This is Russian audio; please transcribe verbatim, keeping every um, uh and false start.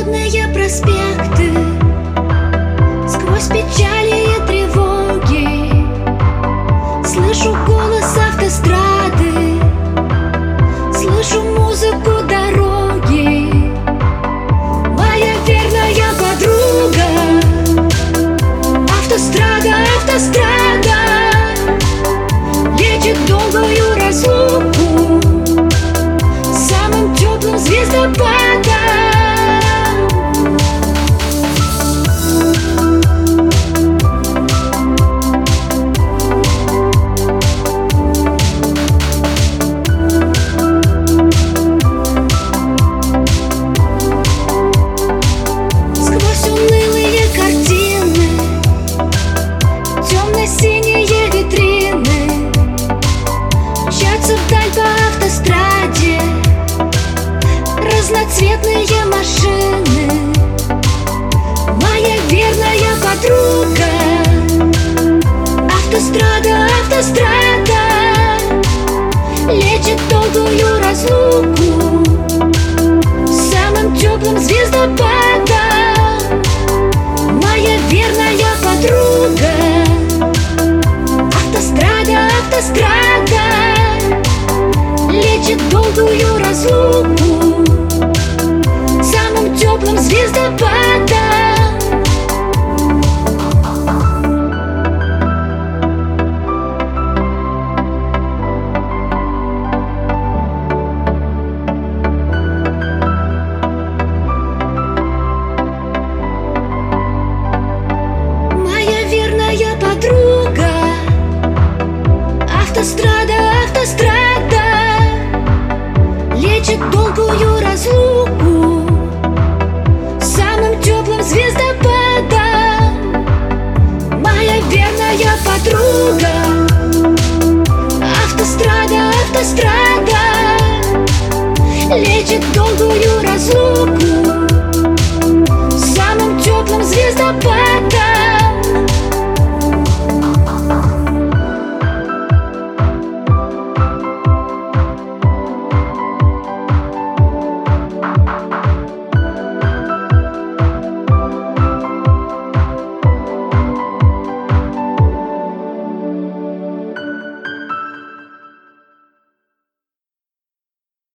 Шумные проспекты, сквозь печали и тревоги слышу голос автострады, слышу музыку дороги. Моя верная подруга, автострада, автострада лечит долгую разлуку самым теплым звездопадом. Сквозь унылые картины, темно-синие витрины мчатся вдаль по автостраде разноцветные машины. Моя верная подруга, автострада, автострада лечит долгую разлуку самым теплым звездопадом. Моя верная подруга, автострада, автострада лечит долгую разлуку самым теплым звездопадом. Моя верная подруга, автострада, автострада лечит долгую разлуку самым теплым звездопадом. Моя верная подруга, автострада, автострада лечит долгую разлуку самым теплым звездопадом.